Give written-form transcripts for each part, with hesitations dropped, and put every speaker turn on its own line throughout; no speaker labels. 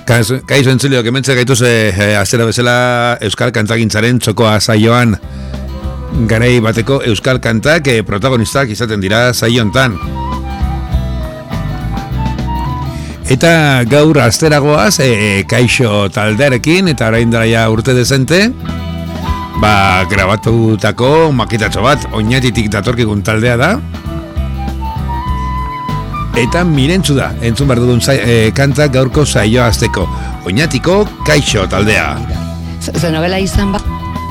Kaixo entzulio, kementze gaituz azera bezala Euskal Kantagintzaren txokoa saioan. Garai bateko Euskal Kantak protagonistak izaten dira saio hontan. Eta gaur asteragoaz Kaixo taldearekin eta orain dela ja urte dezente grabatutako makitatxo bat, Oñatitik datorkigun taldea da. Eta mirentzu da, entzun behar dudun kantak gaurko saioa azteko. Oñatiko Kaixo taldea.
Zenobela izan bat.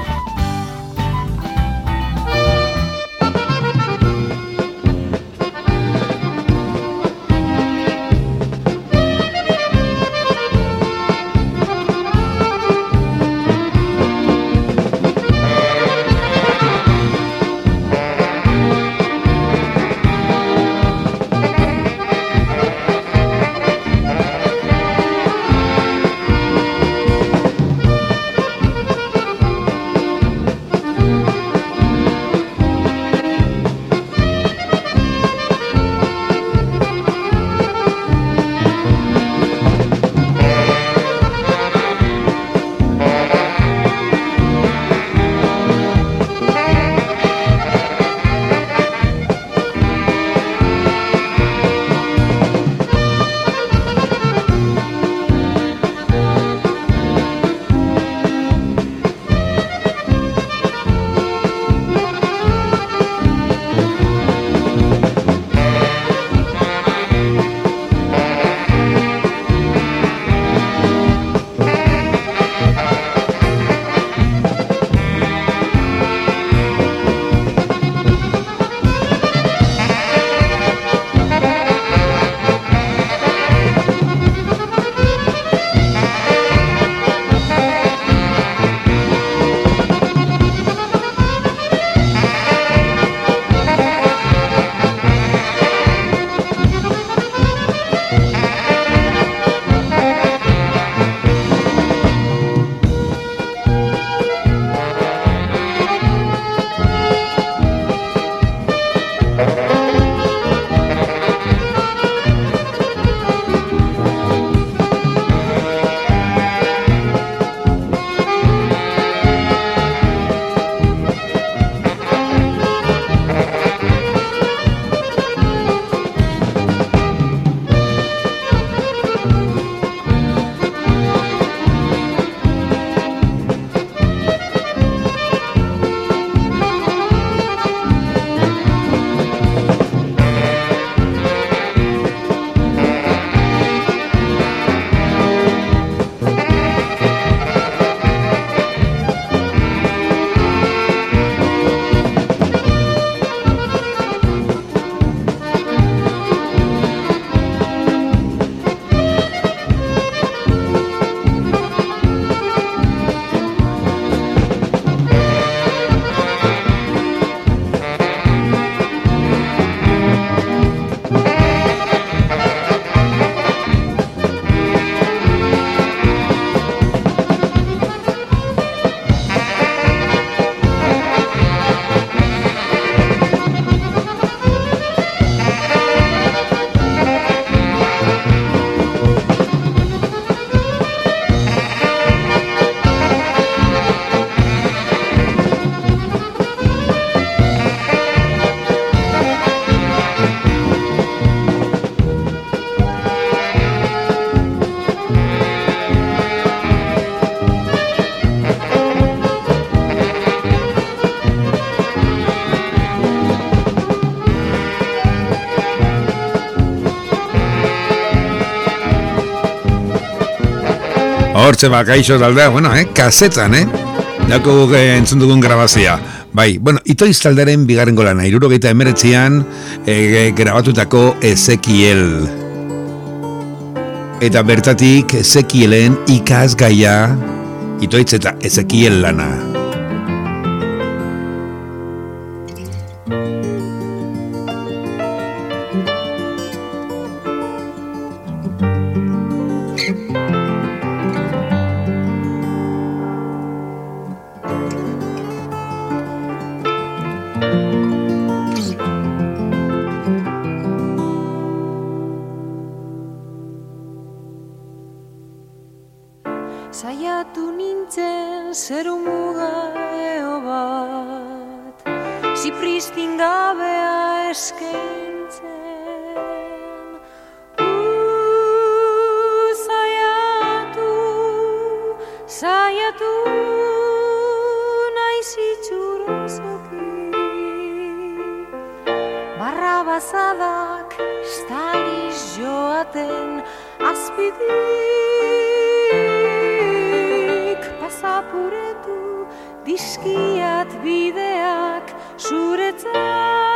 Hortxe Kaixo taldea, kasetan, Dako entzun dugun grabazia. Bai, Itoiz taldearen bigarren golana, 1979an grabatutako Ezekiel. Eta bertatik Ezekielen ikasgaia, Itoitz eta Ezekiel lana.
Saiatu nintzen zeru mugaeo bat, zipristin gabea eskaintzen. Saiatu naiz itxurozoki, barrabazadak estaliz joaten azpidik. Pasapuretu dizkiat bideak zuretzat.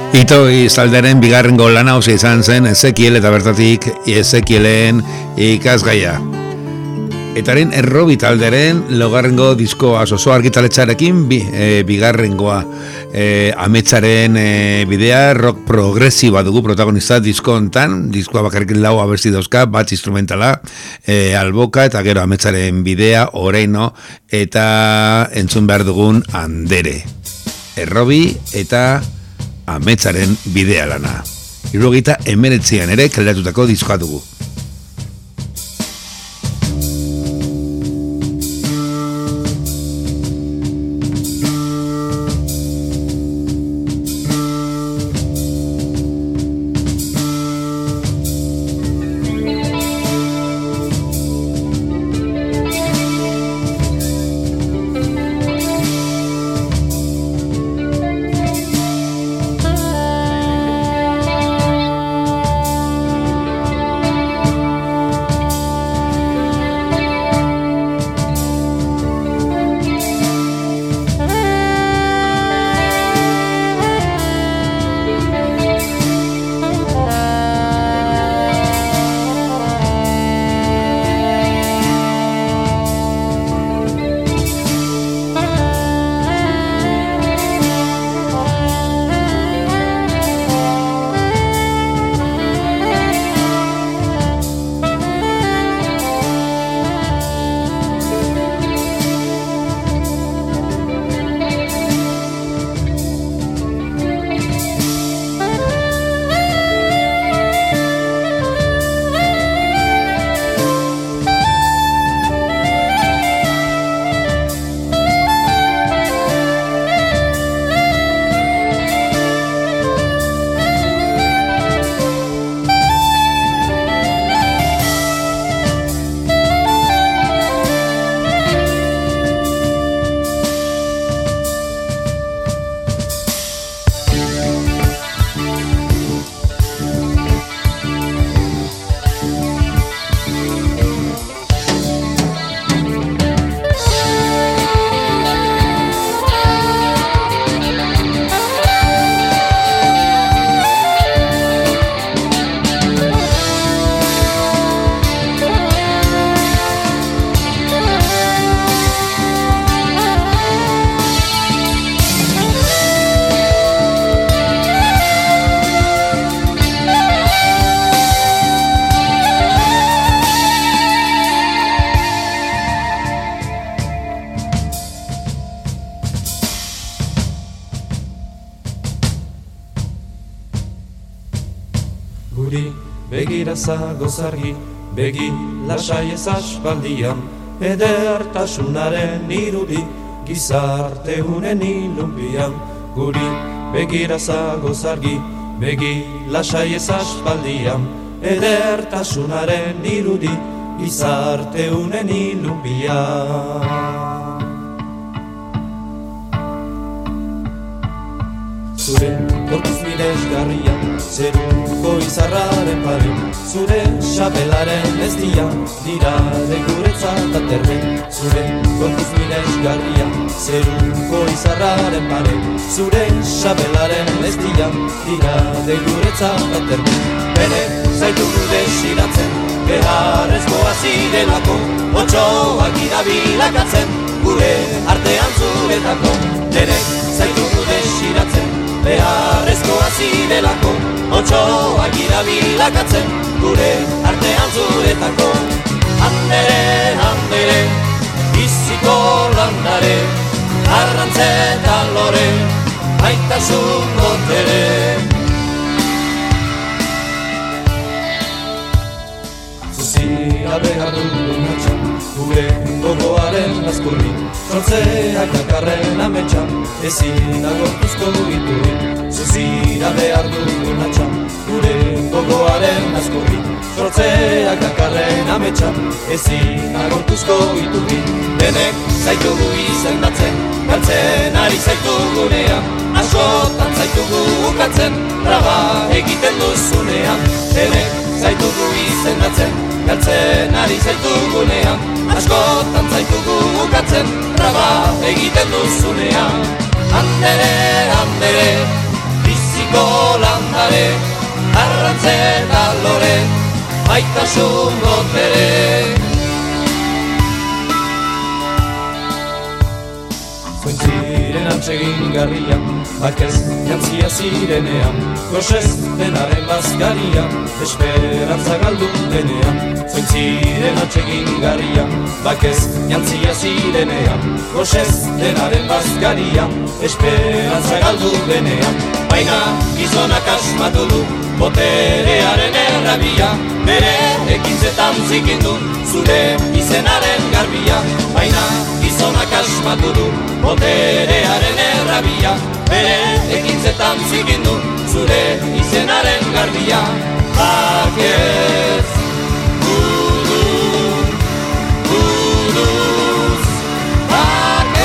Ito izalderen bigarrengo lana hausia izan zen Ezekiel eta bertatik Ezekielen ikasgaia. Etaren errobi talderen logarrengo diskoa oso argitaletxarekin bigarrengoa ametsaren bidea rock progresiba dugu protagonista disko hontan, diskoa bakarrik lau abertzi dauzka, bat instrumentala alboka eta gero ametsaren bidea oraino eta entzun behar dugun Andere. Errobi eta ametsaren bidea lana. 1979 ere kaleratutako diskoa dugu.
Gozargi, begi lasai ez aspaldian, edertasunaren irudi, gizarte unen ilunbian. Guri begiraza gozargi, begi lasai ez aspaldian, edertasunaren irudi, gizarte unen ilunbian. Zure gorpuz miresgarrian, zeruko izarraren pare, zure xapelaren eztia, dira de guretzat aterbe. Zure gorpuz miresgarrian, zeruko izarraren pare, zure xapelaren eztia, dira de guretzat aterbe. Bere zaitugu desiratzen, beharrezkoa zirelako, otxoak irabilakatzen, gure artean zuretako. Bere zaitugu desiratzen, beharrezkoa zirelako, otxoak irabilakatzen, gure artean zuretako. Andere, andere, biziko landare, arrantzetan lore, baitasun botere. Zuzia behar dugun atxan, gure gogoaren azkurri, sortzeak dakarren ametxan, ezin agortuzko iturik. Zuzira behar dugun atxan, gure gogoaren azkurri, sortzeak dakarren ametxan, ezin agortuzko iturik. Denek zaitugu izendatzen, galtzen ari zaitugunean, askotan zaitugu ukatzen, traba egiten duzunean. Denek zaitugu izendatzen, galtzen ari zaitugunean, askotan zaitugu ukatzen, traba egiten duzunean. Andere, andere, biziko dantze eta lore, baitasun botere. Zointziren atsegin garria, bakez jantzia zirenean, gozez denaren bazkaria, esperantza galdu denean. Zointziren atsegin garria, bakez jantzia zirenean, gozez denaren bazkaria, esperantza galdu denean. Baina gizonak asmatu du, boterearen errabia, bere ekintzetan zikindu, zure izenaren garbia. Baina gizonak asmatu du, boterearen errabia, bere ekintzetan zikindu, zure izenaren garbia. Bakez, buduz, bakez.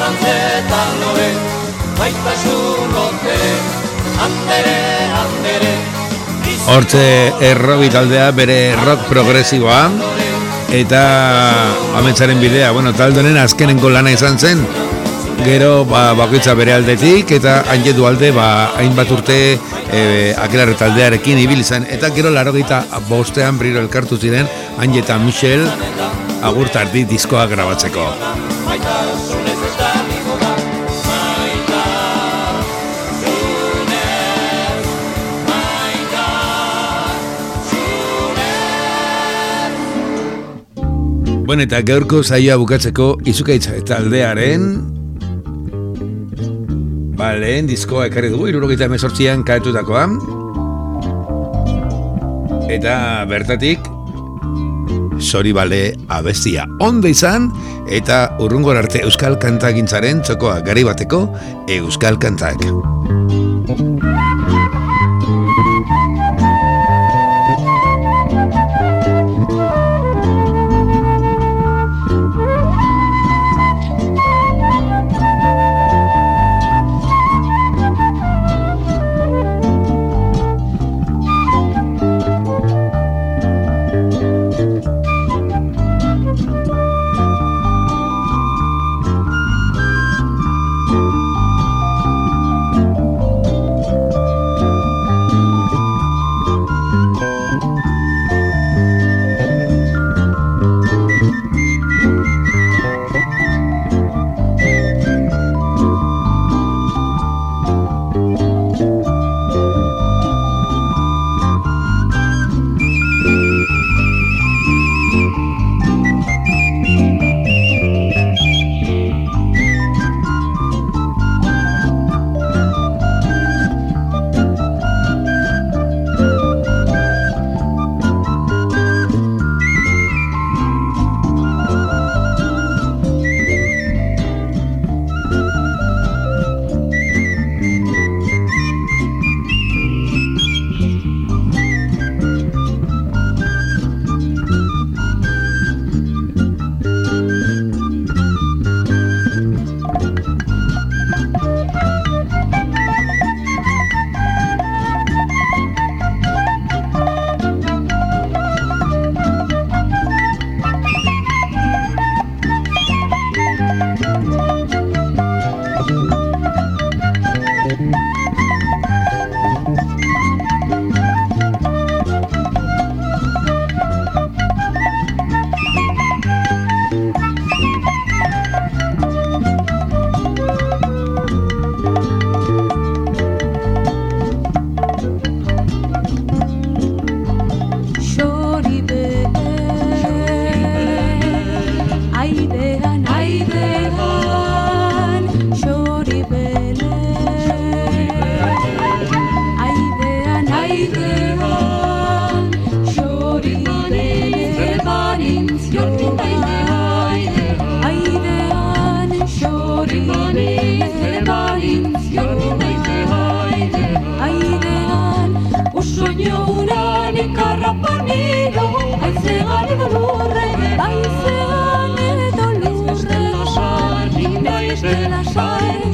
Arrantzetan lore, maitasun ote, andere
Hortze errobi taldea bere rock progresiboa eta ametxaren bidea, talde honen azkenengo lana izan zen. Gero bakoitza bere aldetik eta hainjetu alde hainbat urte Akelarre taldearekin ibil izan. Eta gero 85ean briro elkartu ziren Anje eta Michel agurtardi diskoa grabatzeko. Eta gaurko saioa bukatzeko Izukaitz taldearen lehen diskoa ekarri dugu 78an kaletutakoa. Eta bertatik Sori bale abestia ondo izan eta urrungor arte euskal kantagintzaren txokoa gari bateko euskal kantak.
Aizean edo lurre, naizela sare.